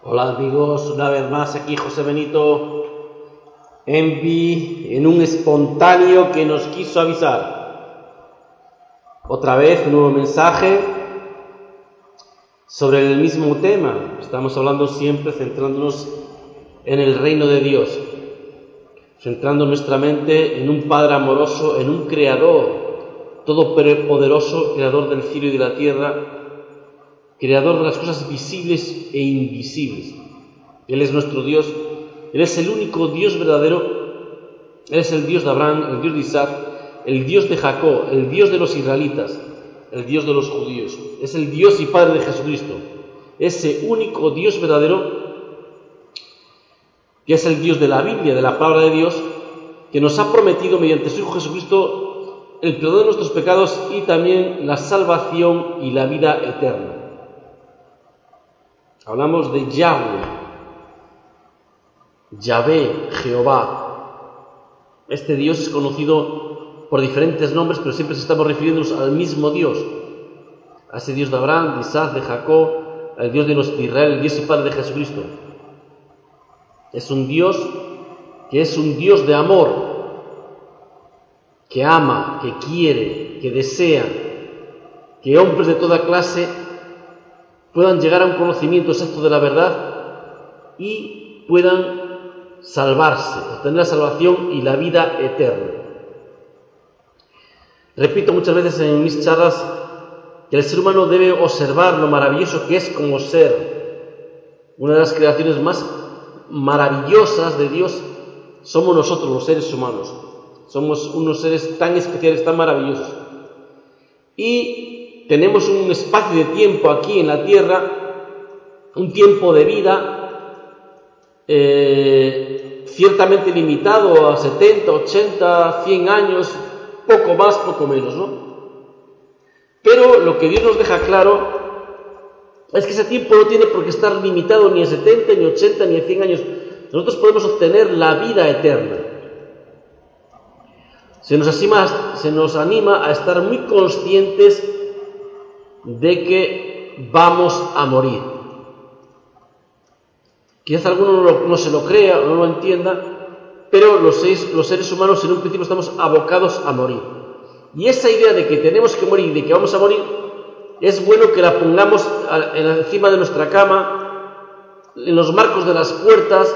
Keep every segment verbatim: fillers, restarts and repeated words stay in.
Hola amigos, una vez más aquí José Benito Envi en un espontáneo que nos quiso avisar. Otra vez un nuevo mensaje sobre el mismo tema. Estamos hablando siempre centrándonos en el reino de Dios, centrando nuestra mente en un Padre amoroso, en un Creador todopoderoso, Creador del cielo y de la tierra, Creador de las cosas visibles e invisibles. Él es nuestro Dios, Él es el único Dios verdadero, Él es el Dios de Abraham, el Dios de Isaac, el Dios de Jacob, el Dios de los israelitas, el Dios de los judíos. Es el Dios y Padre de Jesucristo, ese único Dios verdadero, que es el Dios de la Biblia, de la palabra de Dios, que nos ha prometido mediante su Hijo Jesucristo el perdón de nuestros pecados y también la salvación y la vida eterna. Hablamos de Yahweh, Yahvé, Jehová. Este Dios es conocido por diferentes nombres, pero siempre estamos refiriéndonos al mismo Dios, a ese Dios de Abraham, de Isaac, de Jacob, al Dios de los de Israel, el Dios y Padre de Jesucristo. Es un Dios que es un Dios de amor, que ama, que quiere, que desea que hombres de toda clase puedan llegar a un conocimiento exacto de la verdad y puedan salvarse, obtener la salvación y la vida eterna. Repito muchas veces en mis charlas que el ser humano debe observar lo maravilloso que es como ser. Una de las creaciones más maravillosas de Dios somos nosotros, los seres humanos. Somos unos seres tan especiales, tan maravillosos. Y tenemos un espacio de tiempo aquí en la tierra, un tiempo de vida eh, ciertamente limitado a setenta, ochenta, cien años, poco más, poco menos, ¿no? Pero lo que Dios nos deja claro es que ese tiempo no tiene por qué estar limitado ni a setenta, ni a ochenta, ni a cien años. Nosotros podemos obtener la vida eterna. Se nos anima, se nos anima a estar muy conscientes de que vamos a morir. Quizás alguno no, lo, no se lo crea o no lo entienda, pero los seres, los seres humanos en un principio estamos abocados a morir. Y esa idea de que tenemos que morir, de que vamos a morir, es bueno que la pongamos encima de nuestra cama, en los marcos de las puertas.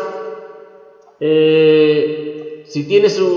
Eh, si tienes un,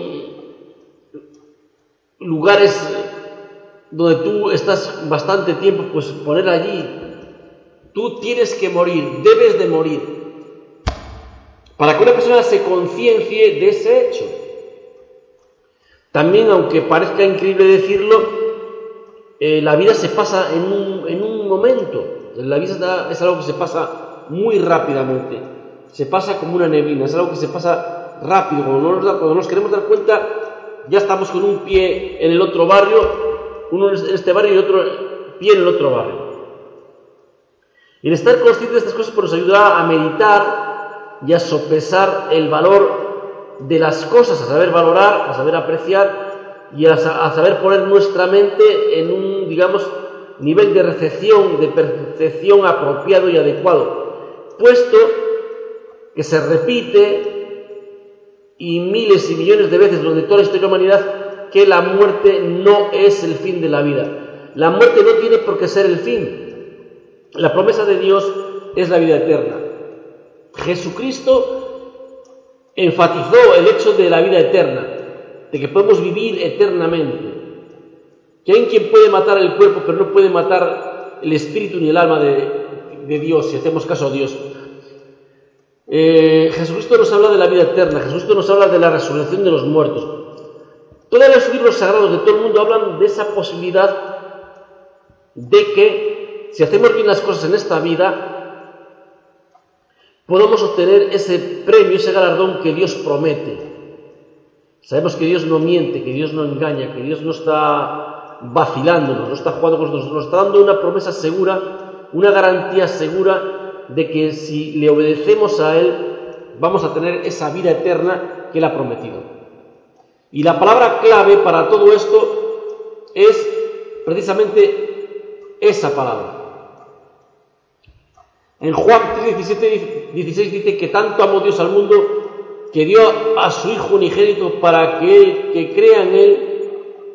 un, lugares donde tú estás bastante tiempo, pues poner allí: tú tienes que morir, debes de morir, para que una persona se conciencie de ese hecho. También, aunque parezca increíble decirlo, eh, la vida se pasa en un, en un momento. La vida es algo que se pasa muy rápidamente, se pasa como una neblina, es algo que se pasa rápido. Cuando nos, cuando nos queremos dar cuenta, ya estamos con un pie en el otro barrio, uno en este barrio y otro pie en el otro barrio. Y el estar consciente de estas cosas pues, nos ayudará a meditar y a sopesar el valor de las cosas, a saber valorar, a saber apreciar y a, a saber poner nuestra mente en un, digamos, nivel de recepción, de percepción apropiado y adecuado, puesto que se repite y miles y millones de veces durante toda la historia de la humanidad que la muerte no es el fin de la vida. La muerte no tiene por qué ser el fin. La promesa de Dios es la vida eterna. Jesucristo enfatizó el hecho de la vida eterna, de que podemos vivir eternamente, que hay quien puede matar el cuerpo, pero no puede matar el espíritu ni el alma de, de Dios, si hacemos caso a Dios. Eh, Jesucristo nos habla de la vida eterna, Jesucristo nos habla de la resurrección de los muertos. Todos los libros sagrados de todo el mundo hablan de esa posibilidad de que, si hacemos bien las cosas en esta vida, podemos obtener ese premio, ese galardón que Dios promete. Sabemos que Dios no miente, que Dios no engaña, que Dios no está vacilándonos, no está jugando con nosotros, nos está dando una promesa segura, una garantía segura de que si le obedecemos a Él, vamos a tener esa vida eterna que Él ha prometido. Y la palabra clave para todo esto es precisamente esa palabra. En Juan tres, diecisiete, dieciséis dice que tanto amó Dios al mundo que dio a su Hijo unigénito para que el que crea en Él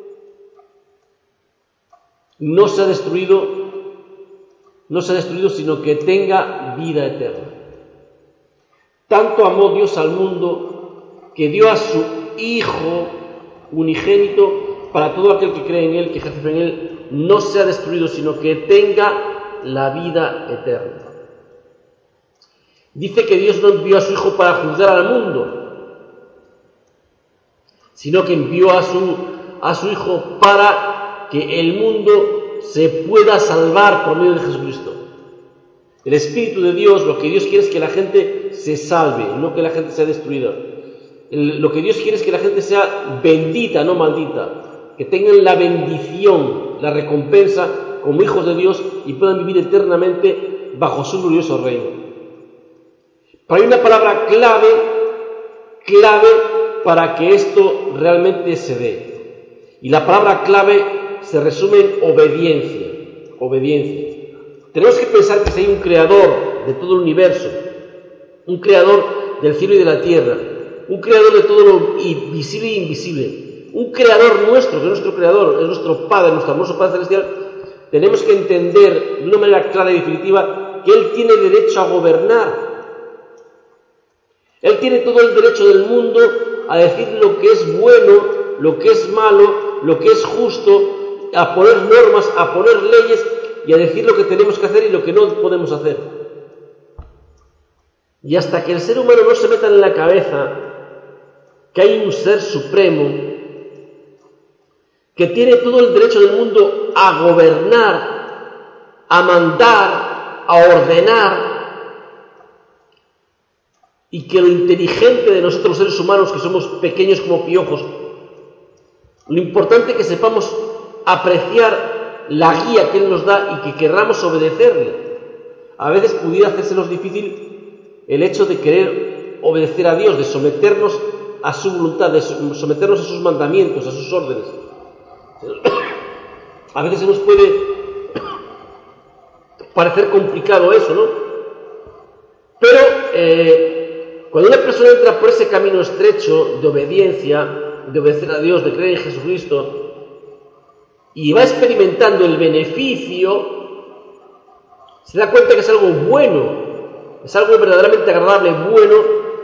no sea destruido, no sea destruido, sino que tenga vida eterna. Tanto amó Dios al mundo que dio a su Hijo unigénito para todo aquel que cree en Él, que ejerce fe en Él, no sea destruido, sino que tenga la vida eterna. Dice que Dios no envió a su Hijo para juzgar al mundo, sino que envió a su, a su Hijo para que el mundo se pueda salvar por medio de Jesucristo. El Espíritu de Dios, lo que Dios quiere es que la gente se salve, no que la gente sea destruida. El, lo que Dios quiere es que la gente sea bendita, no maldita, que tengan la bendición, la recompensa como hijos de Dios y puedan vivir eternamente bajo su glorioso reino. Pero hay una palabra clave, clave para que esto realmente se dé. Y la palabra clave se resume en obediencia. Obediencia. Tenemos que pensar que si hay un creador de todo el universo, un creador del cielo y de la tierra, un creador de todo lo visible e invisible, un creador nuestro, que es nuestro creador, es nuestro Padre, nuestro hermoso Padre Celestial, tenemos que entender de una manera clara y definitiva que Él tiene derecho a gobernar. Él tiene todo el derecho del mundo a decir lo que es bueno, lo que es malo, lo que es justo, a poner normas, a poner leyes y a decir lo que tenemos que hacer y lo que no podemos hacer. Y hasta que el ser humano no se meta en la cabeza que hay un ser supremo que tiene todo el derecho del mundo a gobernar, a mandar, a ordenar, y que lo inteligente de nosotros los seres humanos, que somos pequeños como piojos, lo importante es que sepamos apreciar la guía que Él nos da y que querramos obedecerle. A veces pudiera hacérsenos difícil el hecho de querer obedecer a Dios, de someternos a su voluntad, de someternos a sus mandamientos, a sus órdenes. A veces se nos puede parecer complicado eso, ¿no? Pero eh, cuando una persona entra por ese camino estrecho de obediencia, de obedecer a Dios, de creer en Jesucristo, y va experimentando el beneficio, se da cuenta que es algo bueno, es algo verdaderamente agradable, bueno,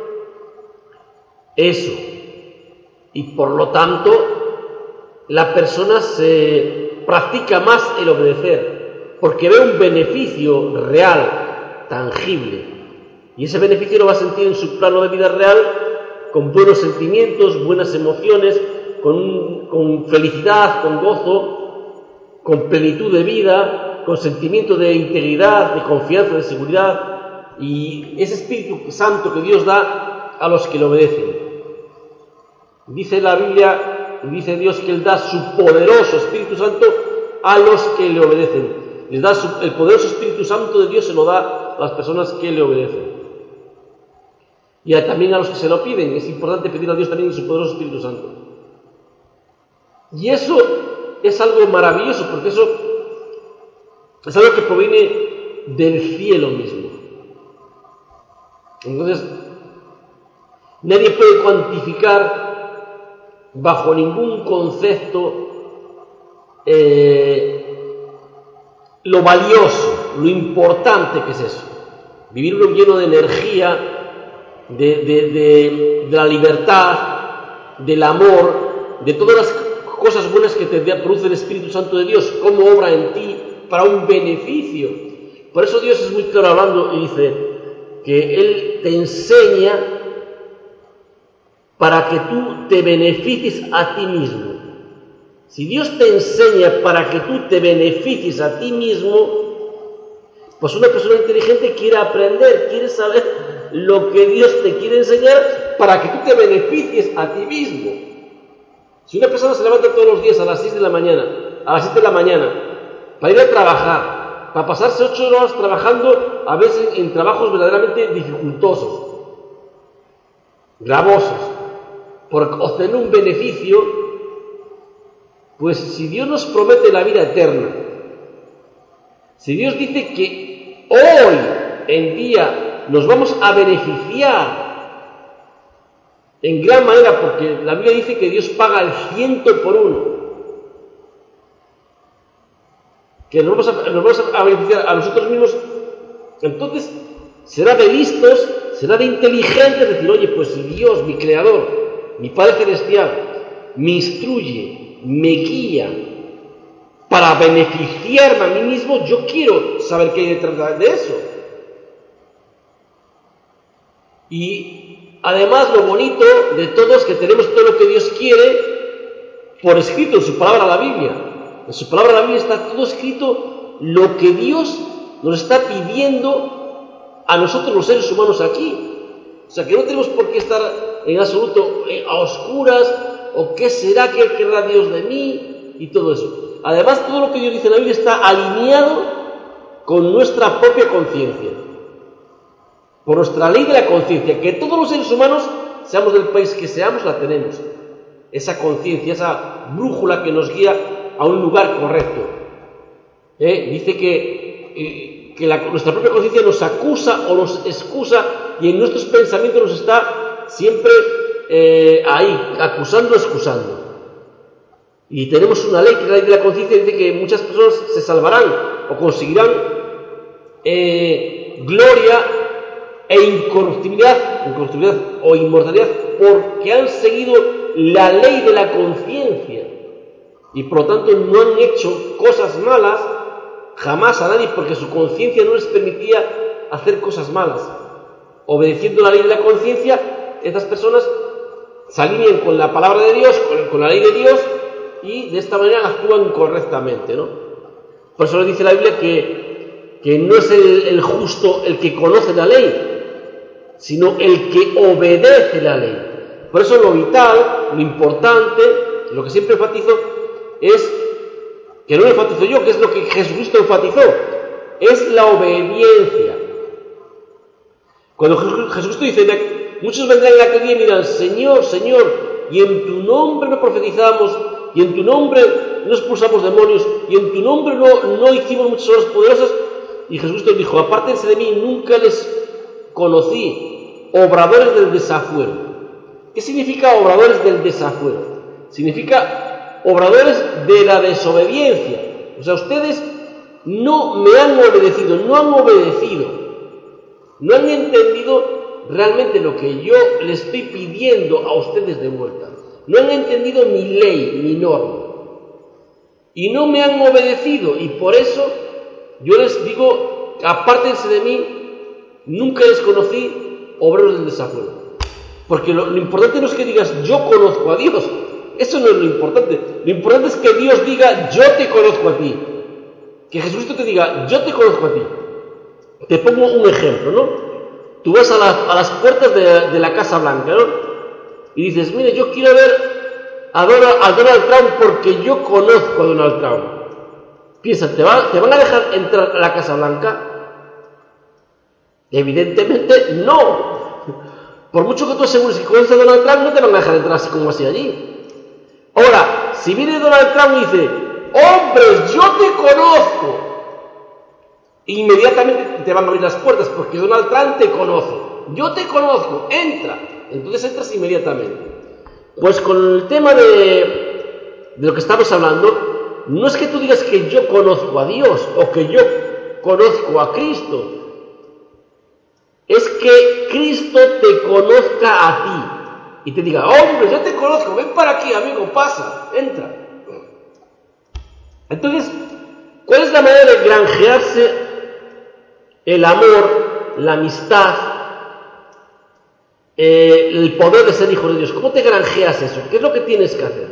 eso. Y por lo tanto, la persona se practica más el obedecer, porque ve un beneficio real, tangible. Y ese beneficio lo va a sentir en su plano de vida real, con buenos sentimientos, buenas emociones, con, con felicidad, con gozo, con plenitud de vida, con sentimiento de integridad, de confianza, de seguridad, y ese Espíritu Santo que Dios da a los que le obedecen. Dice la Biblia, dice Dios que Él da su poderoso Espíritu Santo a los que le obedecen. Les da su, el poderoso Espíritu Santo de Dios se lo da a las personas que le obedecen. Y a, también a los que se lo piden. Es importante pedir a Dios también su poderoso Espíritu Santo. Y eso es algo maravilloso, porque eso es algo que proviene del cielo mismo. Entonces, nadie puede cuantificar bajo ningún concepto eh, lo valioso, lo importante que es eso. Vivir uno lleno de energía, de, de, de, de la libertad, del amor, de todas las cosas buenas que te produce el Espíritu Santo de Dios, cómo obra en ti para un beneficio. Por eso Dios es muy claro hablando y dice que Él te enseña para que tú te beneficies a ti mismo. Si Dios te enseña para que tú te beneficies a ti mismo, pues una persona inteligente quiere aprender, quiere saber lo que Dios te quiere enseñar para que tú te beneficies a ti mismo. Si una persona se levanta todos los días a las seis de la mañana, a las siete de la mañana, para ir a trabajar, para pasarse ocho horas trabajando, a veces en trabajos verdaderamente dificultosos, gravosos, por obtener un beneficio, pues si Dios nos promete la vida eterna, si Dios dice que hoy en día nos vamos a beneficiar en gran manera, porque la Biblia dice que Dios paga el ciento por uno, que nos vamos a, nos vamos a beneficiar a nosotros mismos, entonces será de listos, será de inteligentes decir, oye, pues si Dios, mi Creador, mi Padre Celestial, me instruye, me guía para beneficiarme a mí mismo, yo quiero saber qué hay detrás de eso. Y además lo bonito de todo es que tenemos todo lo que Dios quiere por escrito en su palabra, la Biblia. En su palabra, la Biblia, está todo escrito lo que Dios nos está pidiendo a nosotros los seres humanos aquí. O sea, que no tenemos por qué estar en absoluto a oscuras, o qué será, qué querrá Dios de mí, y todo eso. Además, todo lo que Dios dice en la Biblia está alineado con nuestra propia conciencia, por nuestra ley de la conciencia, que todos los seres humanos, seamos del país que seamos, la tenemos. Esa conciencia, esa brújula que nos guía a un lugar correcto. ¿Eh? Dice que, eh, que la, nuestra propia conciencia nos acusa o nos excusa, y en nuestros pensamientos nos está siempre eh, ahí, acusando o excusando. Y tenemos una ley, que es la ley de la conciencia, dice que muchas personas se salvarán o conseguirán eh, gloria e incorruptibilidad, incorruptibilidad o inmortalidad, porque han seguido la ley de la conciencia y por lo tanto no han hecho cosas malas jamás a nadie, porque su conciencia no les permitía hacer cosas malas. Obedeciendo la ley de la conciencia, estas personas se alinean con la palabra de Dios, con, con la ley de Dios, y de esta manera actúan correctamente, ¿no? Por eso le dice la Biblia que, que no es el, el justo el que conoce la ley, sino el que obedece la ley. Por eso lo vital, lo importante, lo que siempre enfatizo es, que no lo enfatizo yo, que es lo que Jesucristo enfatizó, es la obediencia. Cuando Jesucristo dice, muchos vendrán en aquel día y dirán, Señor, Señor, y en tu nombre no profetizamos, y en tu nombre no expulsamos demonios, y en tu nombre no, no hicimos muchas obras poderosas. Y Jesucristo dijo, apártense de mí, nunca les conocí, obradores del desafuero. ¿Qué significa obradores del desafuero? Significa obradores de la desobediencia. O sea, ustedes no me han obedecido, no han obedecido, no han entendido realmente lo que yo les estoy pidiendo a ustedes de vuelta. No han entendido mi ley, mi norma. Y no me han obedecido. Y por eso yo les digo, apártense de mí, nunca les conocí, obreros del desafuero. Porque lo, lo importante no es que digas, yo conozco a Dios. Eso no es lo importante. Lo importante es que Dios diga, yo te conozco a ti. Que Jesucristo te diga, yo te conozco a ti. Te pongo un ejemplo, ¿no? Tú vas a, la, a las puertas de, de la Casa Blanca, ¿no? Y dices, mire, yo quiero ver a Donald, a Donald Trump porque yo conozco a Donald Trump. Piensa, ¿te, va, ¿te van a dejar entrar a la Casa Blanca? Evidentemente no. Por mucho que tú asegures que conoces a Donald Trump, no te van a dejar entrar así como así allí. Ahora, si viene Donald Trump y dice, hombres, yo te conozco, inmediatamente te van a abrir las puertas porque Donald Trump te conoce. Yo te conozco, entra. Entonces entras inmediatamente. Pues con el tema de, de lo que estamos hablando, no es que tú digas que yo conozco a Dios o que yo conozco a Cristo, es que Cristo te conozca a ti y te diga, hombre, yo te conozco, ven para aquí, amigo, pasa, entra. Entonces, ¿cuál es la manera de granjearse el amor, la amistad, eh, el poder de ser hijo de Dios? ¿Cómo te granjeas eso? ¿Qué es lo que tienes que hacer?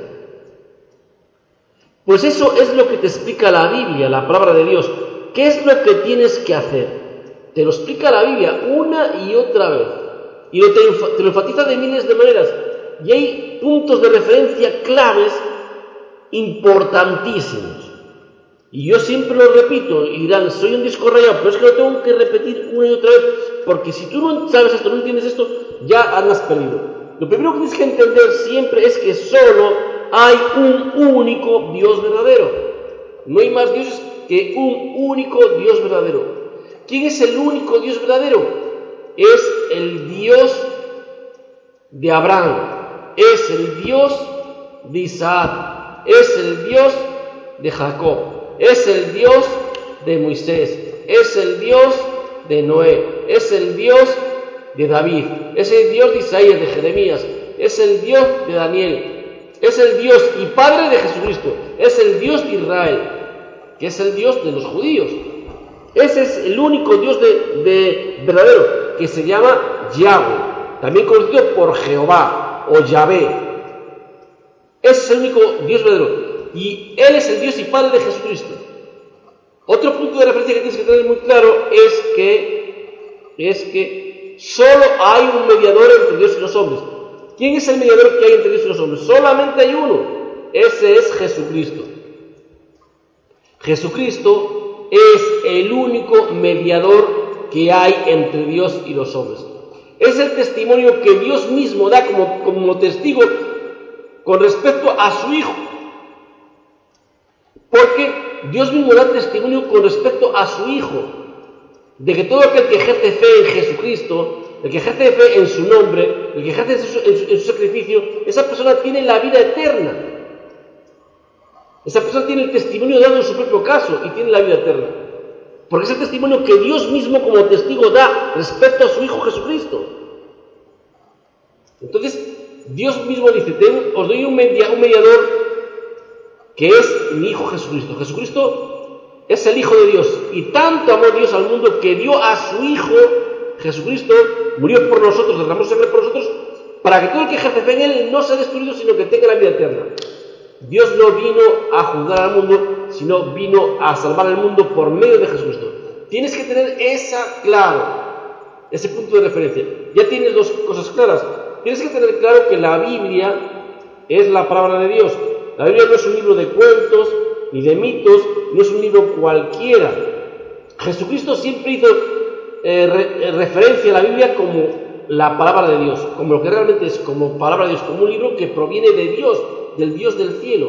Pues eso es lo que te explica la Biblia, la palabra de Dios. ¿Qué es lo que tienes que hacer? Te lo explica la Biblia una y otra vez. Y te, te lo enfatiza de miles de maneras. Y hay puntos de referencia claves importantísimos. Y yo siempre lo repito, y dirán, soy un disco rayado, pero es que lo tengo que repetir una y otra vez, porque si tú no sabes esto, no entiendes esto, ya andas perdido. Lo primero que tienes que entender siempre es que solo hay un único Dios verdadero. No hay más dioses que un único Dios verdadero. ¿Quién es el único Dios verdadero? Es el Dios de Abraham, es el Dios de Isaac, es el Dios de Jacob, es el Dios de Moisés, es el Dios de Noé, es el Dios de David, es el Dios de Isaías, de Jeremías, es el Dios de Daniel, es el Dios y Padre de Jesucristo, es el Dios de Israel, que es el Dios de los judíos. Ese es el único Dios de, de verdadero, que se llama Yahweh, también conocido por Jehová o Yahvé. Ese es el único Dios verdadero, y Él es el Dios y Padre de Jesucristo. Otro punto de referencia que tienes que tener muy claro es que, es que solo hay un mediador entre Dios y los hombres. ¿Quién es el mediador que hay entre Dios y los hombres? Solamente hay uno. Ese es Jesucristo. Jesucristo es el único mediador que hay entre Dios y los hombres. Es el testimonio que Dios mismo da como, como testigo con respecto a su Hijo. Porque Dios mismo da testimonio con respecto a su Hijo, de que todo aquel que ejerce fe en Jesucristo, el que ejerce fe en su nombre, el que ejerce en su, en su, en su sacrificio, esa persona tiene la vida eterna. Esa persona tiene el testimonio dado en su propio caso y tiene la vida eterna. Porque es el testimonio que Dios mismo como testigo da respecto a su Hijo Jesucristo. Entonces, Dios mismo dice, os doy un, media, un mediador que es mi Hijo Jesucristo. Jesucristo es el Hijo de Dios. Y tanto amó Dios al mundo que dio a su Hijo Jesucristo, murió por nosotros, derramó sangre por nosotros, para que todo el que ejerce fe en Él no sea destruido, sino que tenga la vida eterna. Dios no vino a juzgar al mundo, sino vino a salvar al mundo por medio de Jesucristo. Tienes que tener esa claro, ese punto de referencia. Ya tienes dos cosas claras. Tienes que tener claro que la Biblia es la palabra de Dios. La Biblia no es un libro de cuentos ni de mitos, no es un libro cualquiera. Jesucristo siempre hizo eh, re, referencia a la Biblia como la palabra de Dios, como lo que realmente es, como palabra de Dios, como un libro que proviene de Dios, del Dios del cielo.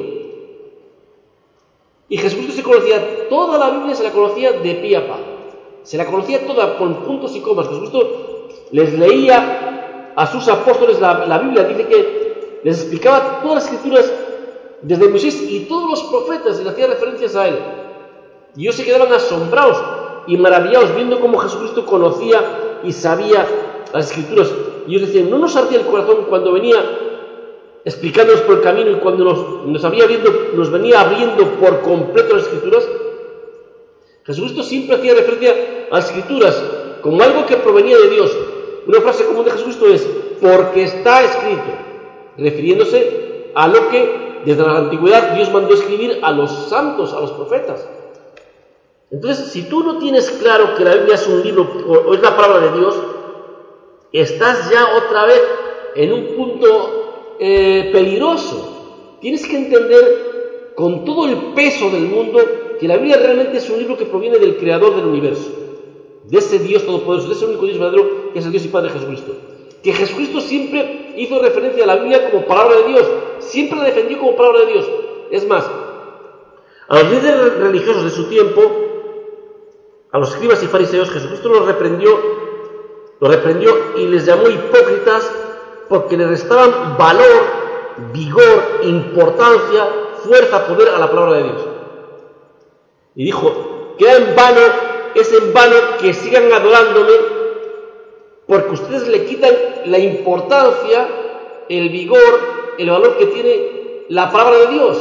Y Jesucristo se conocía, toda la Biblia se la conocía de pie a pa. Se la conocía toda con puntos y comas. Jesucristo les leía a sus apóstoles la, la Biblia, dice que les explicaba todas las escrituras desde Moisés y todos los profetas, y le hacía referencias a él. Y ellos se quedaban asombrados y maravillados viendo cómo Jesucristo conocía y sabía las escrituras. Y ellos decían, ¿no nos ardía el corazón cuando venía explicándonos por el camino y cuando nos, nos, había viendo, nos venía abriendo por completo las escrituras? Jesucristo siempre hacía referencia a las escrituras como algo que provenía de Dios. Una frase común de Jesucristo es, porque está escrito, refiriéndose a lo que desde la antigüedad Dios mandó escribir a los santos, a los profetas. Entonces, si tú no tienes claro que la Biblia es un libro o es la palabra de Dios, estás ya otra vez en un punto eh, peligroso. Tienes que entender con todo el peso del mundo que la Biblia realmente es un libro que proviene del Creador del universo, de ese Dios todopoderoso, de ese único Dios verdadero que es el Dios y Padre de Jesucristo. Que Jesucristo siempre hizo referencia a la Biblia como palabra de Dios, siempre la defendió como palabra de Dios. Es más, a los líderes religiosos de su tiempo, a los escribas y fariseos, Jesucristo los reprendió, los reprendió y les llamó hipócritas porque le restaban valor, vigor, importancia, fuerza, poder a la palabra de Dios. Y dijo, queda en vano, es en vano que sigan adorándome, porque ustedes le quitan la importancia, el vigor, el valor que tiene la palabra de Dios.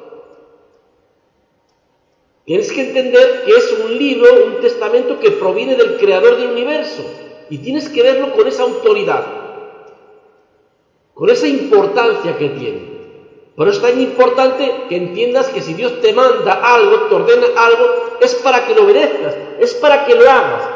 Tienes que entender que es un libro, un testamento que proviene del Creador del universo. Y tienes que verlo con esa autoridad, con esa importancia que tiene. Por eso es tan importante que entiendas que si Dios te manda algo, te ordena algo, es para que lo obedezcas, es para que lo hagas.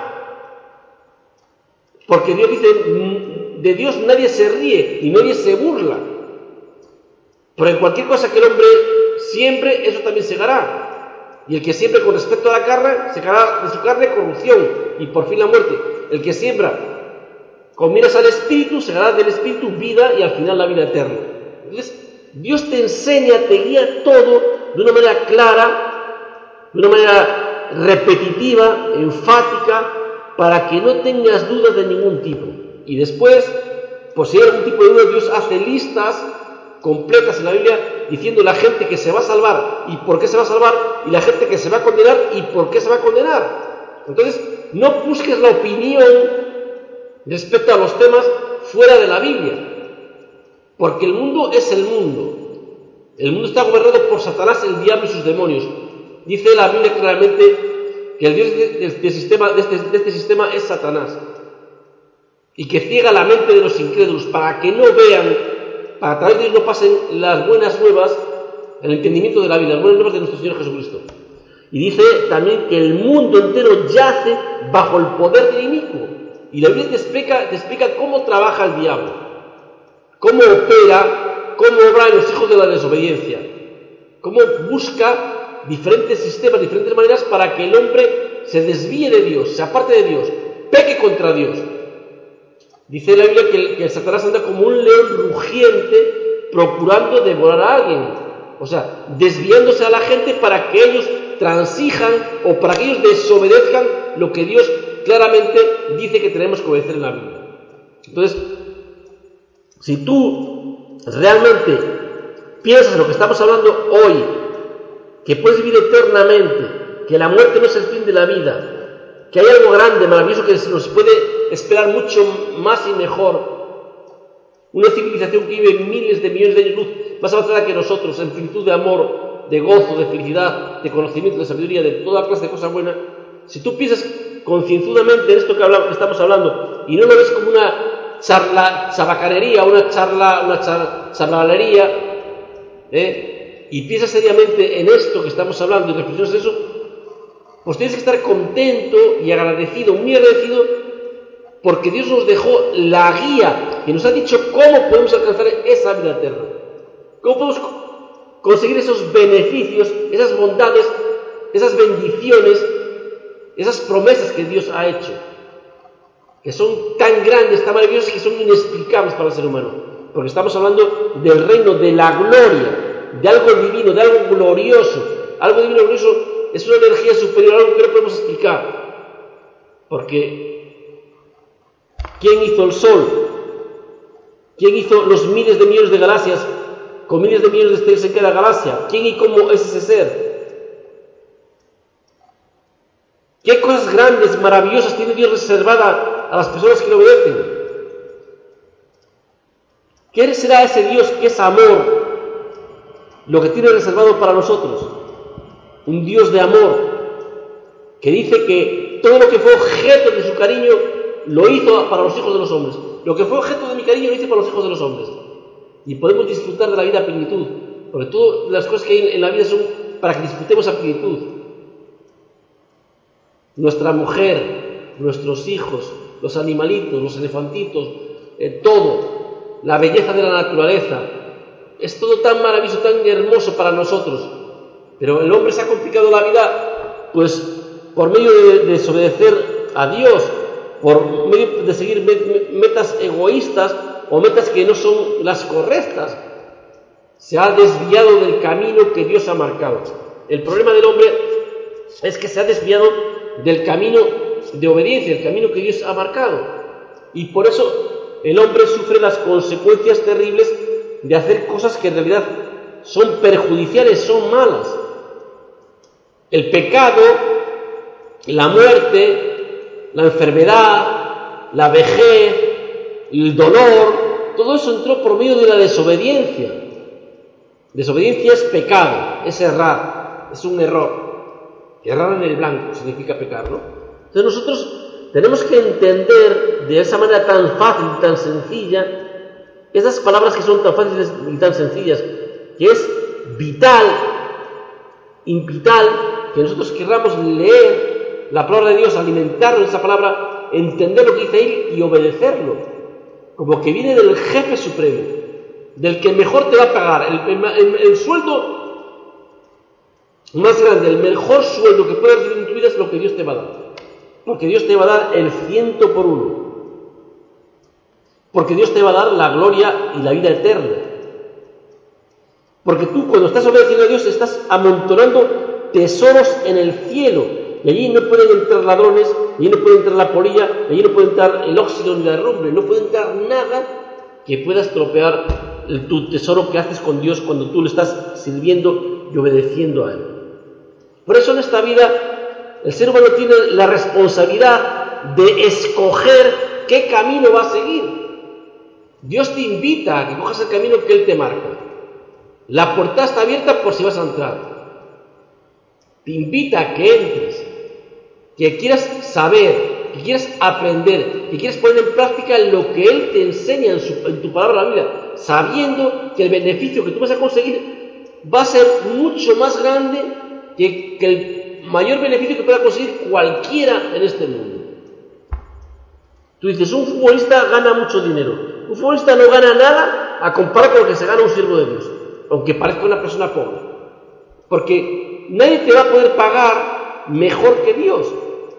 Porque Dios dice, de Dios nadie se ríe y nadie se burla. Porque cualquier cosa que el hombre siembre, eso también segará. Y el que siembra con respecto a la carne, segará de su carne corrupción y por fin la muerte. El que siembra con miras al Espíritu, segará del Espíritu vida y al final la vida eterna. Entonces, Dios te enseña, te guía todo de una manera clara, de una manera repetitiva, enfática, para que no tengas dudas de ningún tipo. Y después, pues si hay algún tipo de duda, Dios hace listas completas en la Biblia diciendo la gente que se va a salvar y por qué se va a salvar, y la gente que se va a condenar y por qué se va a condenar. Entonces, no busques la opinión respecto a los temas fuera de la Biblia, porque el mundo es el mundo. El mundo está gobernado por Satanás, el diablo y sus demonios. Dice la Biblia claramente que el Dios de, de, de, sistema, de, este, de este sistema es Satanás, y que ciega la mente de los incrédulos para que no vean, para que a través de ellos no pasen las buenas nuevas, el entendimiento de la Biblia, las buenas nuevas de nuestro Señor Jesucristo. Y dice también que el mundo entero yace bajo el poder del inicuo. Y la Biblia te explica, te explica cómo trabaja el diablo, cómo opera, cómo obra en los hijos de la desobediencia, cómo busca diferentes sistemas, diferentes maneras para que el hombre se desvíe de Dios, se aparte de Dios, peque contra Dios. Dice la Biblia que el, que el Satanás anda como un león rugiente procurando devorar a alguien, o sea, desviándose a la gente para que ellos transijan o para que ellos desobedezcan lo que Dios claramente dice que tenemos que obedecer en la Biblia. Entonces, si tú realmente piensas en lo que estamos hablando hoy, que puedes vivir eternamente, que la muerte no es el fin de la vida, que hay algo grande, maravilloso que nos puede esperar mucho más y mejor, una civilización que vive miles de millones de años luz más avanzada que nosotros, en plenitud de amor, de gozo, de felicidad, de conocimiento, de sabiduría, de toda clase de cosas buenas. Si tú piensas concienzudamente en esto que, hablamos, que estamos hablando y no lo ves como una charla, chabacanería, una charla, una char, charlalería, ¿eh? y piensas seriamente en esto que estamos hablando y reflexionas eso, pues tienes que estar contento y agradecido, muy agradecido, porque Dios nos dejó la guía y nos ha dicho cómo podemos alcanzar esa vida eterna, cómo podemos conseguir esos beneficios, esas bondades, esas bendiciones, esas promesas que Dios ha hecho, que son tan grandes, tan maravillosas, que son inexplicables para el ser humano, porque estamos hablando del reino, de la gloria, de algo divino, de algo glorioso. Algo divino, glorioso es una energía superior, algo que no podemos explicar, porque ¿quién hizo el sol? ¿Quién hizo los miles de millones de galaxias con miles de millones de estrellas en cada galaxia? ¿Quién y cómo es ese ser? ¿Qué cosas grandes, maravillosas tiene Dios reservada a las personas que le obedecen? ¿Qué será ese Dios que es amor, lo que tiene reservado para nosotros? Un Dios de amor, que dice que todo lo que fue objeto de su cariño lo hizo para los hijos de los hombres. Lo que fue objeto de mi cariño lo hice para los hijos de los hombres. Y podemos disfrutar de la vida a plenitud, porque todas las cosas que hay en la vida son para que disfrutemos a plenitud. Nuestra mujer, nuestros hijos, los animalitos, los elefantitos, eh, todo, la belleza de la naturaleza, es todo tan maravilloso, tan hermoso para nosotros. Pero el hombre se ha complicado la vida, pues por medio de, de desobedecer a Dios, por medio de seguir metas egoístas o metas que no son las correctas, se ha desviado del camino que Dios ha marcado. El problema del hombre es que se ha desviado del camino de obediencia, el camino que Dios ha marcado, y por eso el hombre sufre las consecuencias terribles de hacer cosas que en realidad son perjudiciales, son malas. El pecado, la muerte, la enfermedad, la vejez, el dolor, todo eso entró por medio de la desobediencia. Desobediencia es pecado, es errar, es un error. Errar en el blanco significa pecar, ¿no? Entonces nosotros tenemos que entender de esa manera tan fácil y tan sencilla esas palabras que son tan fáciles y tan sencillas, que es vital, vital, que nosotros querramos leer la palabra de Dios, alimentarnos de esa palabra, entender lo que dice Él y obedecerlo, como que viene del jefe supremo, del que mejor te va a pagar, el, el, el sueldo más grande, el mejor sueldo que puedas recibir en tu vida es lo que Dios te va a dar, porque Dios te va a dar el ciento por uno, porque Dios te va a dar la gloria y la vida eterna, porque tú cuando estás obedeciendo a Dios estás amontonando tesoros en el cielo, y allí no pueden entrar ladrones, allí no puede entrar la polilla, allí no puede entrar el óxido ni la herrumbre, no puede entrar nada que pueda estropear el, tu tesoro que haces con Dios cuando tú le estás sirviendo y obedeciendo a Él. Por eso en esta vida el ser humano tiene la responsabilidad de escoger qué camino va a seguir. Dios te invita a que cojas el camino que Él te marca. La puerta está abierta por si vas a entrar. Te invita a que entres, que quieras saber, que quieras aprender, que quieras poner en práctica lo que Él te enseña en, su, en tu palabra, la Biblia, sabiendo que el beneficio que tú vas a conseguir va a ser mucho más grande que, que el mayor beneficio que pueda conseguir cualquiera en este mundo. Tú dices, un futbolista gana mucho dinero. Un futbolista no gana nada a comparar con lo que se gana un siervo de Dios, aunque parezca una persona pobre. Porque nadie te va a poder pagar mejor que Dios.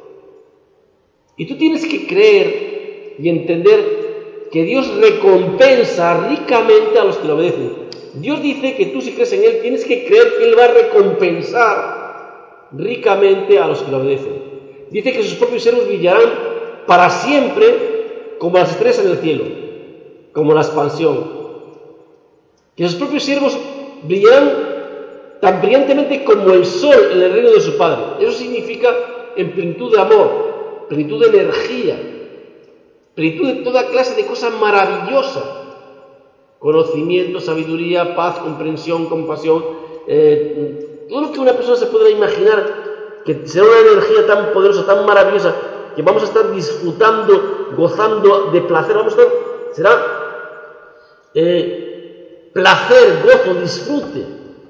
Y tú tienes que creer y entender que Dios recompensa ricamente a los que le obedecen. Dios dice que tú, si crees en Él, tienes que creer que Él va a recompensar ricamente a los que le obedecen. Dice que sus propios siervos brillarán para siempre como las estrellas en el cielo, como la expansión. Que sus propios siervos brillarán tan brillantemente como el sol en el reino de su Padre. Eso significa en plenitud de amor, plenitud de energía, plenitud de toda clase de cosas maravillosas: conocimiento, sabiduría, paz, comprensión, compasión, eh, todo lo que una persona se pueda imaginar, que será una energía tan poderosa, tan maravillosa, que vamos a estar disfrutando, gozando de placer. Vamos a estar, será eh, placer, gozo, disfrute,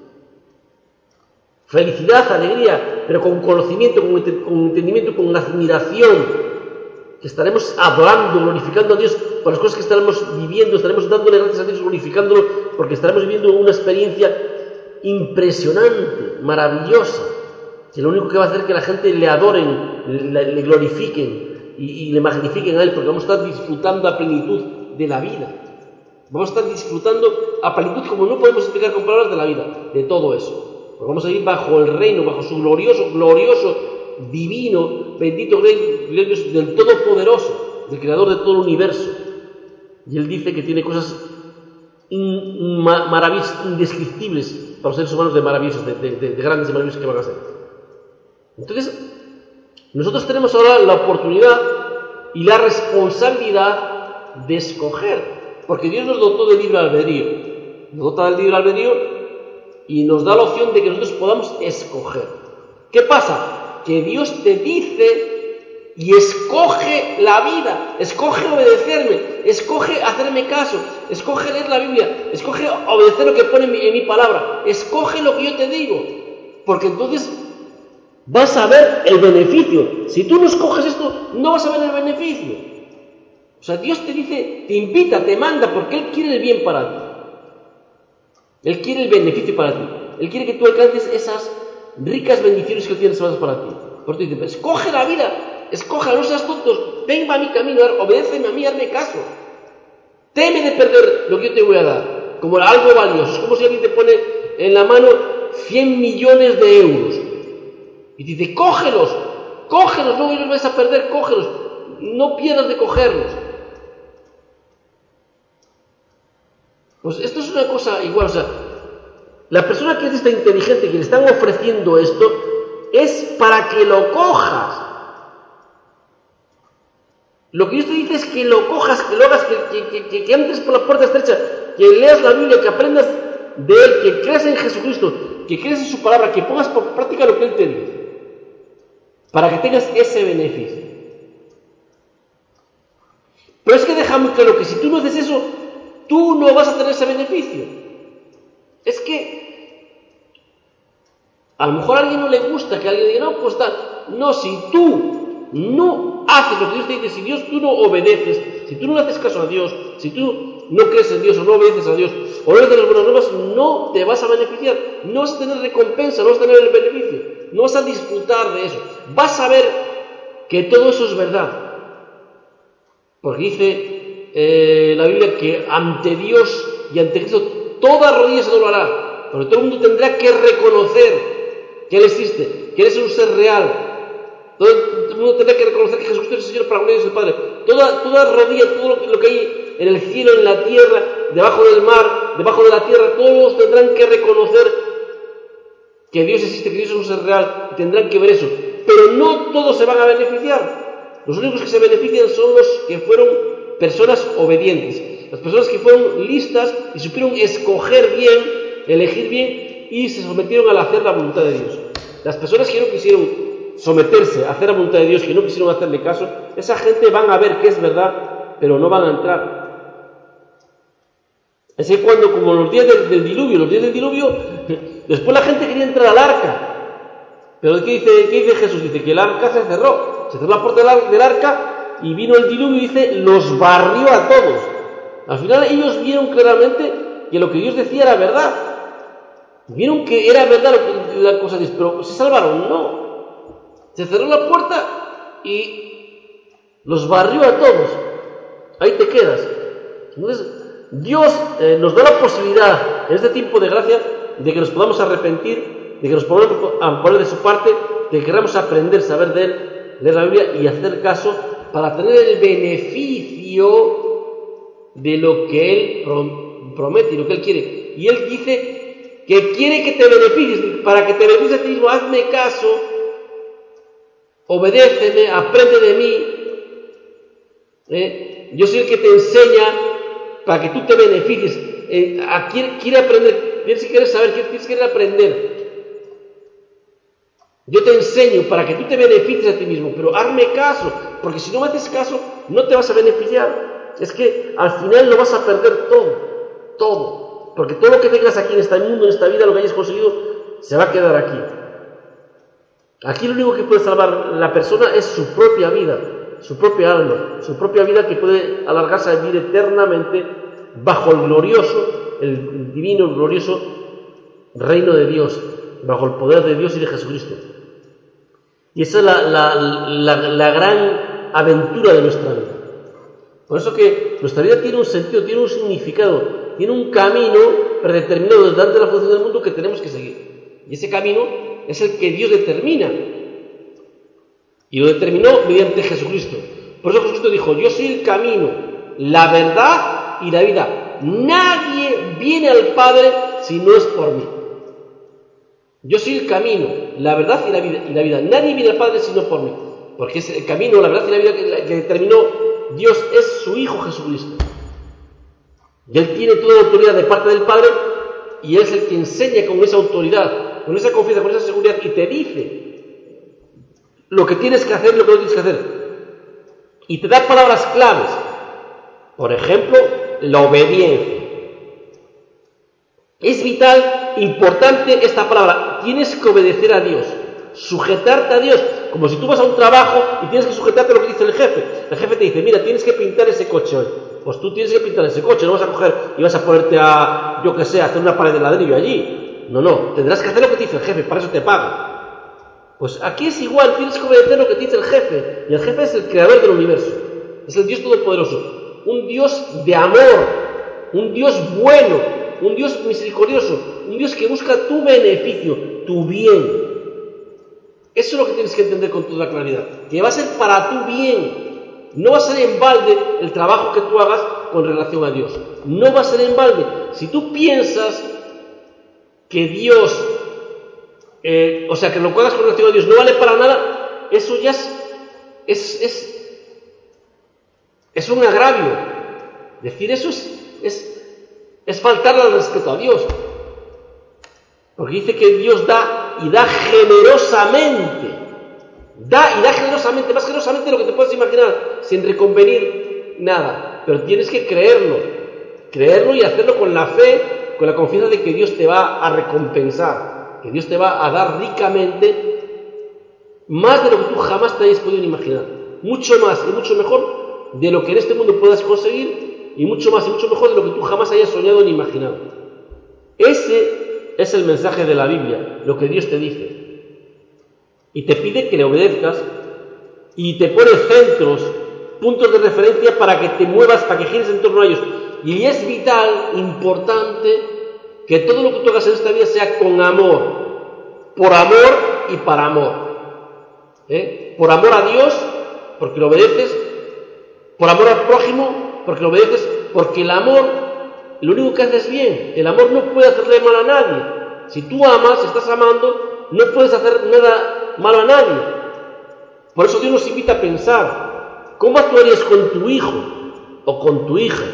felicidad, alegría, pero con conocimiento, con, con entendimiento, con admiración, que estaremos adorando, glorificando a Dios por las cosas que estaremos viviendo, estaremos dándole gracias a Dios, glorificándolo, porque estaremos viviendo una experiencia impresionante, maravillosa, que lo único que va a hacer es que la gente le adoren, le, le glorifiquen y, y le magnifiquen a Él, porque vamos a estar disfrutando a plenitud de la vida. Vamos a estar disfrutando a plenitud, como no podemos explicar con palabras, de la vida, de todo eso. Porque vamos a ir bajo el reino, bajo su glorioso, glorioso, divino, bendito Rey del Todopoderoso, del Creador de todo el universo. Y Él dice que tiene cosas in, ma, maravillosas, indescriptibles para los seres humanos, de maravillosos, de, de, de grandes y maravillosos que van a ser. Entonces, nosotros tenemos ahora la oportunidad y la responsabilidad de escoger, porque Dios nos dotó de libre albedrío, nos dota del libre albedrío y nos da la opción de que nosotros podamos escoger. ¿Qué pasa? Que Dios te dice y escoge la vida, escoge obedecerme, escoge hacerme caso, escoge leer la Biblia, escoge obedecer lo que pone en mi, en mi palabra, escoge lo que yo te digo, porque entonces vas a ver el beneficio. Si tú no escoges esto, no vas a ver el beneficio. O sea, Dios te dice, te invita, te manda, porque Él quiere el bien para ti. Él quiere el beneficio para ti. Él quiere que tú alcances esas ricas bendiciones que Él tiene para ti. Por eso te dice, escoge la vida, escoge, no seas tontos, venga a mi camino, obedéceme a mí, hazme caso. Teme de perder lo que yo te voy a dar, como algo valioso. Es como si alguien te pone en la mano cien millones de euros. Y dice, cógelos, cógelos, no los vais a perder, cógelos, no pierdas de cogerlos. Pues esto es una cosa igual, o sea, la persona que es esta inteligente, que le están ofreciendo esto, es para que lo cojas. Lo que Dios te dice es que lo cojas, que lo hagas, que, que, que, que entres por la puerta estrecha, que leas la Biblia, que aprendas de Él, que creas en Jesucristo, que creas en su palabra, que pongas por práctica lo que Él te dice, para que tengas ese beneficio. Pero es que deja muy claro que si tú no haces eso, tú no vas a tener ese beneficio. Es que a lo mejor a alguien no le gusta que alguien diga, no, pues tal. No, si tú no haces lo que Dios te dice, si Dios tú no obedeces, si tú no le haces caso a Dios, si tú no crees en Dios o no obedeces a Dios, o no le das las buenas nuevas, no te vas a beneficiar, no vas a tener recompensa, no vas a tener el beneficio, no vas a disfrutar de eso. Vas a ver que todo eso es verdad. Porque dice eh, la Biblia que ante Dios y ante Cristo toda rodilla se doblará, porque todo el mundo tendrá que reconocer que Él existe, que Él es un ser real, Todo el mundo tendrá que reconocer que Jesucristo es el Señor para la gloria de Dios el Padre. Toda, toda rodilla, todo lo que hay en el cielo, en la tierra, debajo del mar, debajo de la tierra, todos tendrán que reconocer que Dios existe, que Dios es un ser real, y tendrán que ver eso. Pero no todos se van a beneficiar. Los únicos que se benefician son los que fueron personas obedientes, las personas que fueron listas y supieron escoger bien, elegir bien y se sometieron al hacer la voluntad de Dios. Las personas que no quisieron someterse a hacer la voluntad de Dios, que no quisieron hacerle caso, esa gente van a ver que es verdad, pero no van a entrar. Es que cuando, como los días del, del diluvio, los días del diluvio, después la gente quería entrar al arca. Pero ¿qué dice, qué dice Jesús? Dice que el arca se cerró, se cerró la puerta del, del arca y vino el diluvio y dice, los barrió a todos. Al final ellos vieron claramente que lo que Dios decía era verdad. Vieron que era verdad lo que la cosa dice, pero ¿se salvaron? No. Se cerró la puerta y los barrió a todos. Ahí te quedas. Entonces, Dios eh, nos da la posibilidad en este tiempo de gracia de que nos podamos arrepentir, de que nos podamos poner de su parte, de que queramos aprender, saber de Él, leer la Biblia y hacer caso para tener el beneficio de lo que Él promete y lo que Él quiere. Y Él dice que quiere que te beneficies. Para que te beneficies a ti mismo, hazme caso, obedéceme, aprende de mí. ¿Eh? Yo soy el que te enseña para que tú te beneficies. Eh, a, quiere, quiere aprender, tienes que querer saber, tienes que querer aprender. Yo te enseño para que tú te beneficies a ti mismo, pero hazme caso, porque si no me haces caso, no te vas a beneficiar. Es que al final lo vas a perder todo, todo, porque todo lo que tengas aquí en este mundo, en esta vida, lo que hayas conseguido, se va a quedar aquí. Aquí lo único que puede salvar la persona es su propia vida, su propia alma, su propia vida que puede alargarse a vivir eternamente bajo el glorioso, el divino, el glorioso reino de Dios, bajo el poder de Dios y de Jesucristo. Y esa es la, la, la, la gran aventura de nuestra vida. Por eso que nuestra vida tiene un sentido, tiene un significado, tiene un camino predeterminado desde antes de la fundación del mundo que tenemos que seguir. Y ese camino es el que Dios determina. Y lo determinó mediante Jesucristo. Por eso Jesucristo dijo, yo soy el camino, la verdad y la vida. Nadie viene al Padre si no es por mí. Yo soy el camino, la verdad y la vida. Y la vida. Nadie viene al Padre si no por mí. Porque es el camino, la verdad y la vida que, que determinó Dios, es su Hijo Jesucristo. Y Él tiene toda la autoridad de parte del Padre y Él es el que enseña con esa autoridad, con esa confianza, con esa seguridad y te dice lo que tienes que hacer y lo que no tienes que hacer. Y te da palabras claves. Por ejemplo, la obediencia. Es vital, importante esta palabra. Tienes que obedecer a Dios, sujetarte a Dios, como si tú vas a un trabajo y tienes que sujetarte a lo que dice el jefe. El jefe te dice, mira, tienes que pintar ese coche hoy. Pues tú tienes que pintar ese coche, no vas a coger y vas a ponerte a, yo que sé, a hacer una pared de ladrillo allí. No, no, tendrás que hacer lo que te dice el jefe, para eso te paga. Pues aquí es igual, tienes que obedecer lo que te dice el jefe. Y el jefe es el creador del universo, es el Dios todopoderoso, un Dios de amor, un Dios bueno, un Dios misericordioso, un Dios que busca tu beneficio, tu bien. Eso es lo que tienes que entender con toda claridad, que va a ser para tu bien. No va a ser en balde el trabajo que tú hagas con relación a Dios. No va a ser en balde. Si tú piensas que Dios, eh, o sea, que lo que hagas con relación a Dios no vale para nada, eso ya es, es, es, es un agravio. Decir eso es, es, es faltarle al respeto a Dios. Porque dice que Dios da y da generosamente. Da y da generosamente, más generosamente de lo que te puedes imaginar, sin reconvenir nada. Pero tienes que creerlo, creerlo y hacerlo con la fe, con la confianza de que Dios te va a recompensar, que Dios te va a dar ricamente más de lo que tú jamás te hayas podido imaginar. Mucho más y mucho mejor de lo que en este mundo puedas conseguir, y mucho más y mucho mejor de lo que tú jamás hayas soñado ni imaginado. Ese es el mensaje de la Biblia, lo que Dios te dice. Y te pide que le obedezcas y te pone centros, puntos de referencia para que te muevas, para que gires en torno a ellos. Y es vital, importante, que todo lo que tú hagas en esta vida sea con amor, por amor y para amor. ¿Eh? por amor a Dios, porque lo obedeces, por amor al prójimo, porque lo obedeces, porque el amor, lo único que hace es bien. El amor no puede hacerle mal a nadie. Si tú amas, si estás amando, no puedes hacer nada malo a nadie. Por eso Dios nos invita a pensar, ¿cómo actuarías con tu hijo, o con tu hija,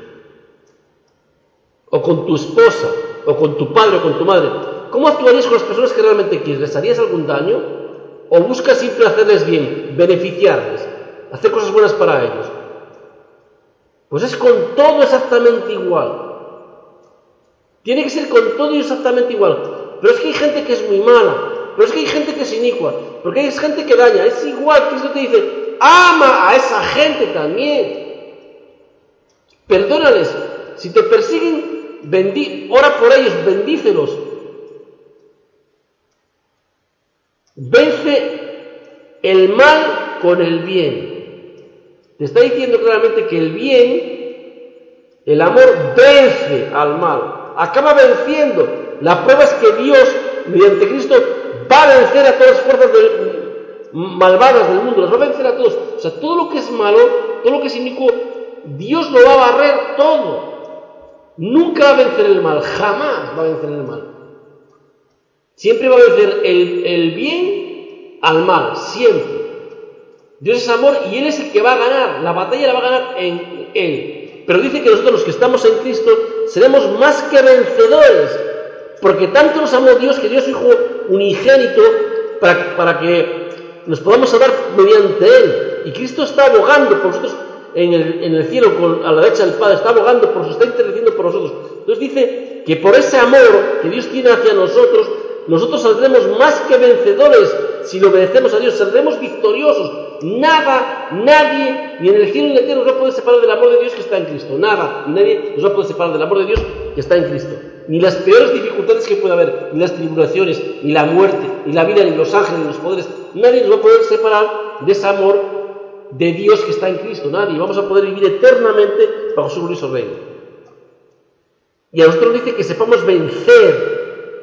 o con tu esposa, o con tu padre, o con tu madre? ¿Cómo actuarías con las personas que realmente quieres? ¿Les harías algún daño? ¿O buscas siempre hacerles bien, beneficiarles, hacer cosas buenas para ellos? Pues es con todo exactamente igual. Tiene que ser con todo exactamente igual. Pero es que hay gente que es muy mala, pero es que hay gente que es inicua, porque hay gente que daña. Es igual, Cristo te dice, ama a esa gente también. Perdónales. Si te persiguen, bendí, ora por ellos, bendícelos. Vence el mal con el bien. Te está diciendo claramente que el bien, el amor vence al mal, acaba venciendo. La prueba es que Dios, mediante Cristo, va a vencer a todas las fuerzas del, malvadas del mundo, las va a vencer a todos. O sea, todo lo que es malo, todo lo que es inicuo, Dios lo va a barrer todo. Nunca va a vencer el mal, jamás va a vencer el mal. Siempre va a vencer el, el bien al mal, siempre. Dios es amor y Él es el que va a ganar, la batalla la va a ganar en Él. Pero dice que nosotros los que estamos en Cristo seremos más que vencedores, porque tanto nos amó Dios que dio a su Hijo unigénito para, para que nos podamos salvar mediante Él. Y Cristo está abogando por nosotros en el, en el cielo, con, a la derecha del Padre, está abogando por nosotros, está intercediendo por nosotros. Entonces dice que por ese amor que Dios tiene hacia nosotros, nosotros saldremos más que vencedores. Si lo obedecemos a Dios, saldremos victoriosos. Nada, nadie, ni en el cielo ni en la tierra nos va a poder separar del amor de Dios que está en Cristo. Nada, ni nadie nos va a poder separar del amor de Dios que está en Cristo. Ni las peores dificultades que pueda haber, ni las tribulaciones, ni la muerte, ni la vida, ni los ángeles, ni los poderes. Nadie nos va a poder separar de ese amor de Dios que está en Cristo. Nadie. Vamos a poder vivir eternamente bajo su glorioso reino. Y a nosotros dice que sepamos vencer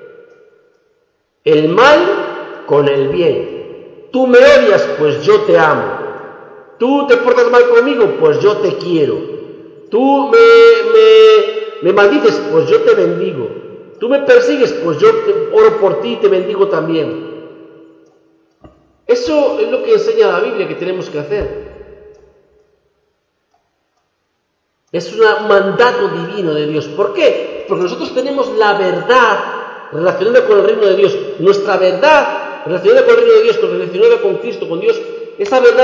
el mal con el bien. Tú me odias, pues yo te amo. Tú te portas mal conmigo, pues yo te quiero. Tú me, me, me maldices, pues yo te bendigo. Tú me persigues, pues yo te, oro por ti y te bendigo también. Eso es lo que enseña la Biblia que tenemos que hacer. Es un mandato divino de Dios. ¿Por qué? Porque nosotros tenemos la verdad relacionada con el reino de Dios. Nuestra verdad relacionada con el reino de Dios, relacionada con Cristo, con Dios, esa verdad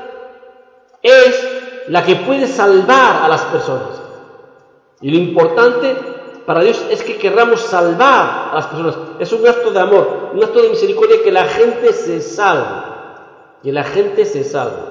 es la que puede salvar a las personas. Y lo importante para Dios es que querramos salvar a las personas. Es un acto de amor, un acto de misericordia, que la gente se salve. Que la gente se salve.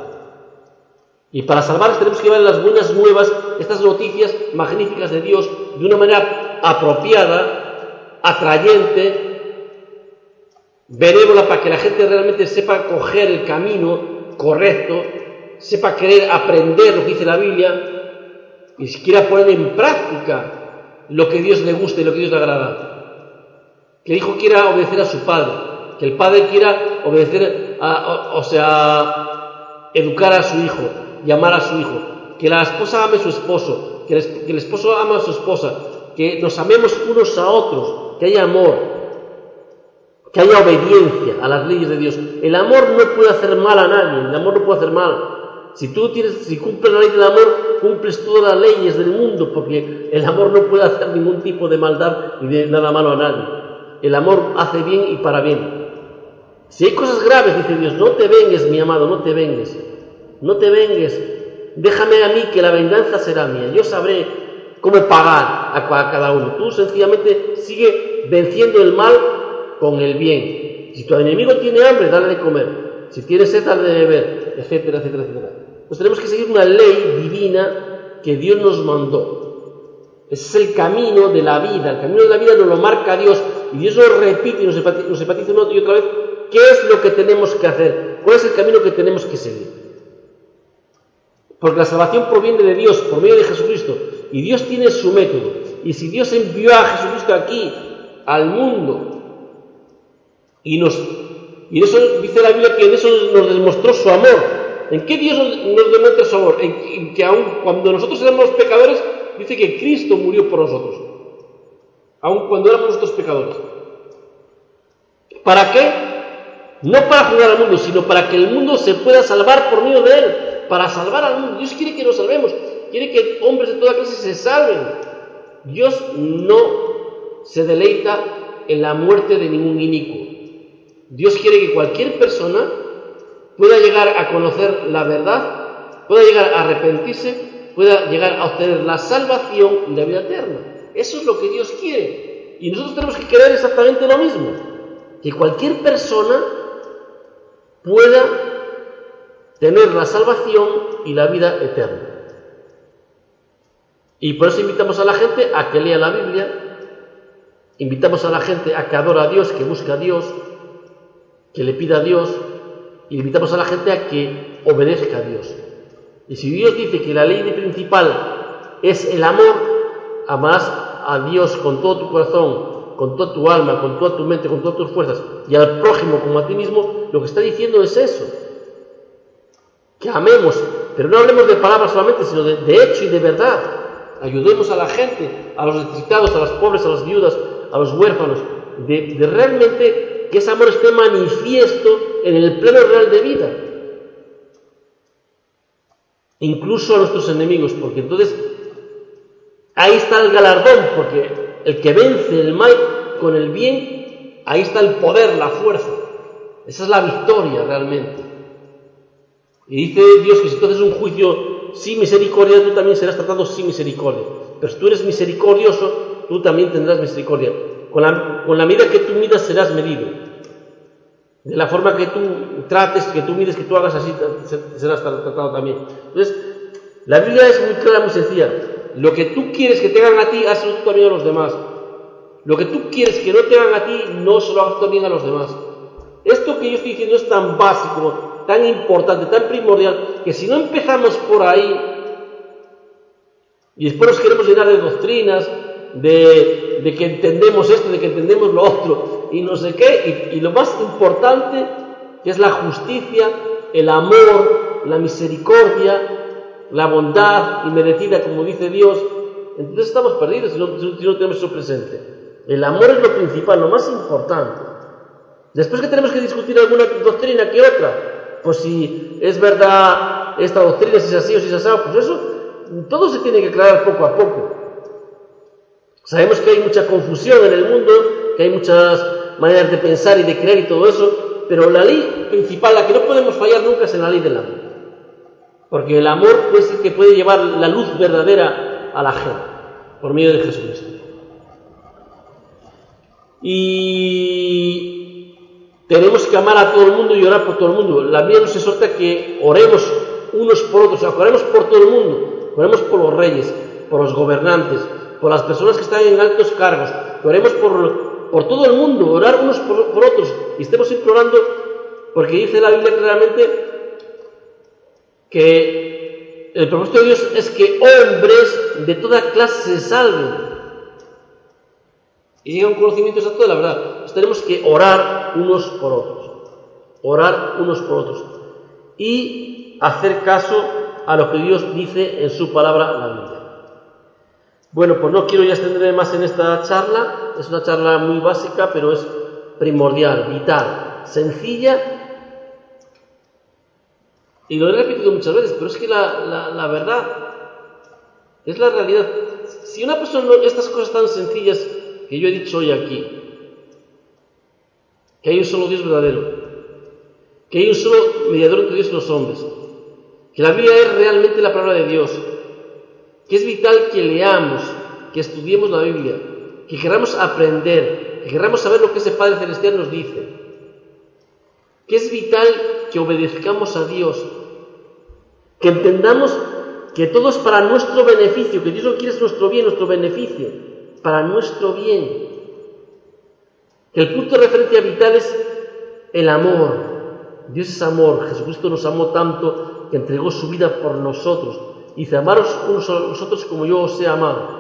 Y para salvarlas tenemos que llevar las buenas nuevas, estas noticias magníficas de Dios, de una manera apropiada, atrayente, benévola, para que la gente realmente sepa coger el camino correcto, sepa querer aprender lo que dice la Biblia y si quiera poner en práctica lo que Dios le gusta y lo que Dios le agrada. Que el hijo quiera obedecer a su padre, que el padre quiera obedecer, a, o, o sea, educar a su hijo y amar a su hijo, que la esposa ame a su esposo, que el, que el esposo ame a su esposa, que nos amemos unos a otros, que haya amor, que haya obediencia a las leyes de Dios. El amor no puede hacer mal a nadie, el amor no puede hacer mal. Si tú tienes, si cumples la ley del amor, cumples todas las leyes del mundo, porque el amor no puede hacer ningún tipo de maldad ni de nada malo a nadie. El amor hace bien y para bien. Si hay cosas graves, dice Dios, no te vengues, mi amado, no te vengues. No te vengues. Déjame a mí, que la venganza será mía. Yo sabré cómo pagar a cada uno. Tú sencillamente sigue venciendo el mal con el bien. Si tu enemigo tiene hambre, dale de comer. Si tiene sed, dale de beber, etcétera, etcétera, etcétera. Pues tenemos que seguir una ley divina que Dios nos mandó. Ese es el camino de la vida. El camino de la vida nos lo marca Dios. Y Dios nos repite y nos enfatiza una y otra vez qué es lo que tenemos que hacer. ¿Cuál es el camino que tenemos que seguir? Porque la salvación proviene de Dios, por medio de Jesucristo. Y Dios tiene su método. Y si Dios envió a Jesucristo aquí, al mundo, y nos Y eso dice la Biblia que en eso nos demostró su amor. ¿En qué Dios nos demuestra su amor? En, en que aun cuando nosotros éramos pecadores, dice que Cristo murió por nosotros. Aun cuando éramos nosotros pecadores. ¿Para qué? No para juzgar al mundo, sino para que el mundo se pueda salvar por medio de él. Para salvar al mundo. Dios quiere que nos salvemos. Quiere que hombres de toda clase se salven. Dios no se deleita en la muerte de ningún inicuo. Dios quiere que cualquier persona pueda llegar a conocer la verdad, pueda llegar a arrepentirse, pueda llegar a obtener la salvación y la vida eterna. Eso es lo que Dios quiere. Y nosotros tenemos que querer exactamente lo mismo. Que cualquier persona pueda tener la salvación y la vida eterna. Y por eso invitamos a la gente a que lea la Biblia, invitamos a la gente a que adora a Dios, que busque a Dios, que le pida a Dios, y invitamos a la gente a que obedezca a Dios. Y si Dios dice que la ley principal es el amor, amarás a Dios con todo tu corazón, con toda tu alma, con toda tu mente, con todas tus fuerzas, y al prójimo como a ti mismo, lo que está diciendo es eso. Que amemos, pero no hablemos de palabras solamente, sino de, de hecho y de verdad. Ayudemos a la gente, a los necesitados, a las pobres, a las viudas, a los huérfanos, de, de realmente que ese amor esté manifiesto en el plano real de vida. Incluso a nuestros enemigos, porque entonces ahí está el galardón, porque el que vence el mal con el bien, ahí está el poder, la fuerza. Esa es la victoria realmente. Y dice Dios que si tú haces un juicio sin misericordia, tú también serás tratado sin misericordia. Pero si tú eres misericordioso, tú también tendrás misericordia. Con la, con la medida que tú midas serás medido. De la forma que tú trates, que tú mides, que tú hagas así, serás tratado también. Entonces, la Biblia es muy clara, muy sencilla. Lo que tú quieres que te hagan a ti, hazlo tú también a los demás. Lo que tú quieres que no te hagan a ti, no se lo hagas también a los demás. Esto que yo estoy diciendo es tan básico, tan importante, tan primordial, que si no empezamos por ahí, y después nos queremos llenar de doctrinas, de, de que entendemos esto, de que entendemos lo otro, y no sé qué, y, y lo más importante, que es la justicia, el amor, la misericordia, la bondad inmerecida, como dice Dios, entonces estamos perdidos si no, si no tenemos eso presente. El amor es lo principal, lo más importante. Después que tenemos que discutir alguna doctrina que otra, pues si es verdad esta doctrina, si es así o si es así, pues eso, todo se tiene que aclarar poco a poco. Sabemos que hay mucha confusión en el mundo, que hay muchas maneras de pensar y de creer y todo eso, pero la ley principal, la que no podemos fallar nunca, es en la ley del amor. Porque el amor es el que puede llevar la luz verdadera a la gente, por medio de Jesucristo. Y tenemos que amar a todo el mundo y orar por todo el mundo. La Biblia nos exhorta que oremos unos por otros, o sea, oremos por todo el mundo, oremos por los reyes, por los gobernantes, por las personas que están en altos cargos, oremos por, por todo el mundo, orar unos por, por otros, y estemos implorando, porque dice la Biblia claramente que el propósito de Dios es que hombres de toda clase se salven y lleguen a un conocimiento exacto de la verdad. Entonces tenemos que orar unos por otros, orar unos por otros y hacer caso a lo que Dios dice en su palabra, la Biblia. Bueno, pues no quiero ya extenderme más en esta charla, es una charla muy básica, pero es primordial, vital, sencilla. Y lo he repetido muchas veces, pero es que la, la, la verdad es la realidad. Si una persona, estas cosas tan sencillas que yo he dicho hoy aquí, que hay un solo Dios verdadero, que hay un solo mediador entre Dios y los hombres, que la Biblia es realmente la palabra de Dios, que es vital que leamos, que estudiemos la Biblia, que queramos aprender, que queramos saber lo que ese Padre Celestial nos dice, que es vital que obedezcamos a Dios, que entendamos que todo es para nuestro beneficio, que Dios no quiere nuestro bien, nuestro beneficio, para nuestro bien. Que el punto de referencia vital es el amor. Dios es amor. Jesucristo nos amó tanto que entregó su vida por nosotros. Dice, amaros unos a los otros como yo os he amado.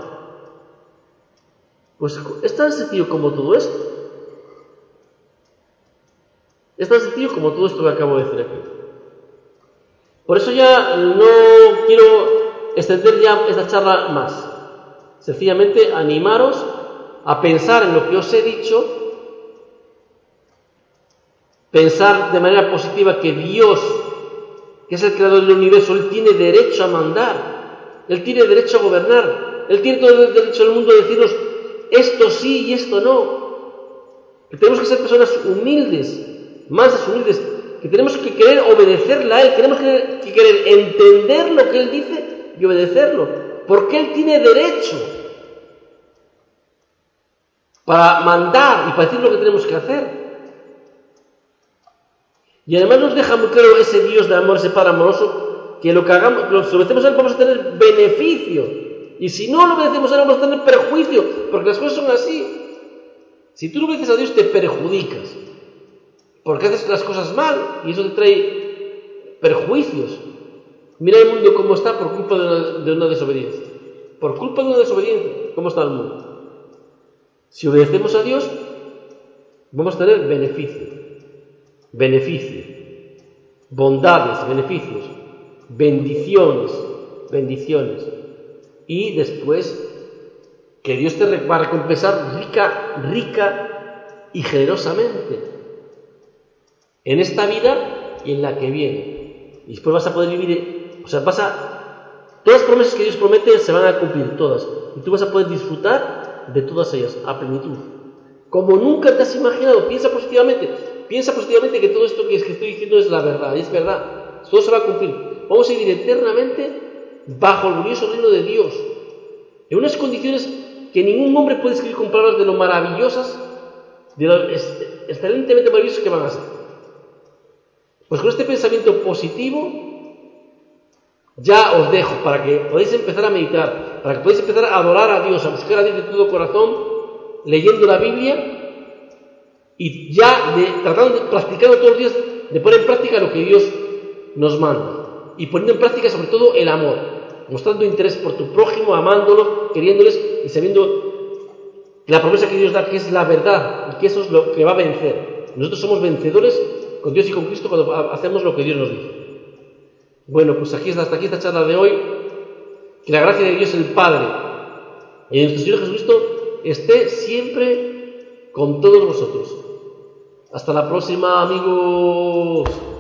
Pues es tan sencillo como todo esto. Es tan sencillo como todo esto que acabo de decir aquí. Por eso ya no quiero extender ya esta charla más. Sencillamente animaros a pensar en lo que os he dicho, pensar de manera positiva que Dios, que es el creador del universo, Él tiene derecho a mandar, Él tiene derecho a gobernar, Él tiene todo el derecho del mundo a decirnos esto sí y esto no. Que tenemos que ser personas humildes, más humildes, que tenemos que querer obedecerle a Él, tenemos que, que querer entender lo que Él dice y obedecerlo, porque Él tiene derecho para mandar y para decir lo que tenemos que hacer. Y además nos deja muy claro ese Dios de amor, ese Padre amoroso, que lo que hagamos, lo que obedecemos a Él vamos a tener beneficio, y si no lo obedecemos a Él vamos a tener perjuicio, porque las cosas son así. Si tú no obedeces a Dios te perjudicas, porque haces las cosas mal y eso te trae perjuicios. Mira el mundo cómo está por culpa de una, de una desobediencia. Por culpa de una desobediencia, ¿cómo está el mundo? Si obedecemos a Dios, vamos a tener beneficio, beneficio, bondades, beneficios, bendiciones, bendiciones. Y después, que Dios te va a recompensar rica, rica y generosamente en esta vida y en la que viene. Y después vas a poder vivir, o sea, vas a, todas las promesas que Dios promete se van a cumplir todas, y tú vas a poder disfrutar de todas ellas a plenitud, como nunca te has imaginado. Piensa positivamente, piensa positivamente que todo esto que estoy diciendo es la verdad, es verdad, todo se va a cumplir. Vamos a vivir eternamente bajo el glorioso reino de Dios, en unas condiciones que ningún hombre puede escribir con palabras de lo maravillosas, de lo excelentemente maravillosas que van a ser. Pues con este pensamiento positivo ya os dejo para que podáis empezar a meditar, para que podáis empezar a adorar a Dios, a buscar a Dios de todo corazón, leyendo la Biblia y ya de, tratando, de, practicando todos los días de poner en práctica lo que Dios nos manda, y poniendo en práctica sobre todo el amor, mostrando interés por tu prójimo, amándolo, queriéndoles y sabiendo que la promesa que Dios da, que es la verdad y que eso es lo que va a vencer. Nosotros somos vencedores con Dios y con Cristo cuando hacemos lo que Dios nos dice. Bueno, pues aquí, hasta aquí esta charla de hoy. Que la gracia de Dios el Padre y de nuestro Señor Jesucristo esté siempre con todos vosotros. Hasta la próxima, amigos.